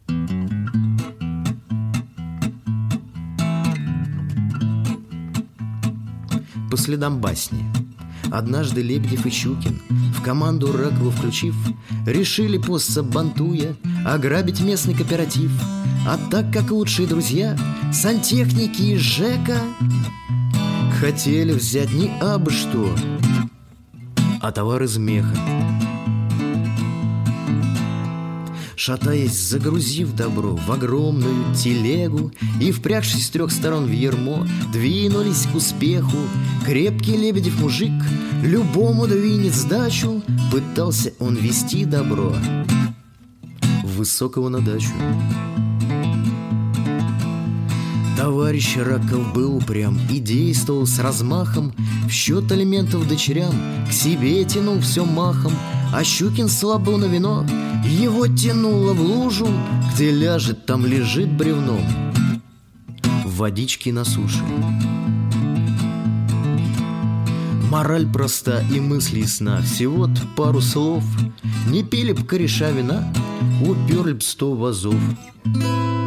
По следам басни. Однажды Лебедев и Щукин, в команду Ракову включив, решили пост Сабантуя ограбить местный кооператив. А так как лучшие друзья, сантехники и ЖЭКа, хотели взять не абы что, а товар из меха. Шатаясь, загрузив добро в огромную телегу и впрягшись с 3 сторон в ярмо, двинулись к успеху. Крепкий Лебедев мужик любому двинет сдачу, пытался он вести добро Высокого на дачу. Товарищ Раков был упрям и действовал с размахом, в счет алиментов дочерям к себе тянул все махом. А Щукин слаб был на вино, его тянуло в лужу, где ляжет, там лежит бревном в водичке на суше. Мораль проста и мысль ясна, всего-то пару слов. Не пили б кореша вина, уперли б 100 вазов.